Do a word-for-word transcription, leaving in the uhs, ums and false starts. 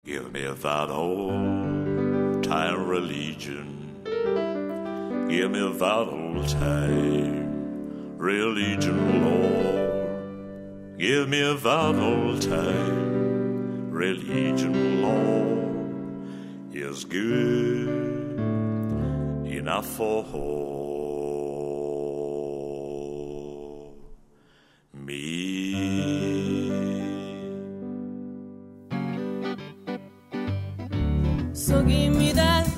Give me that old time religion. Give me that old time religion, Lord. Give me that old time religion, Lord. Is good enough for me. So give me that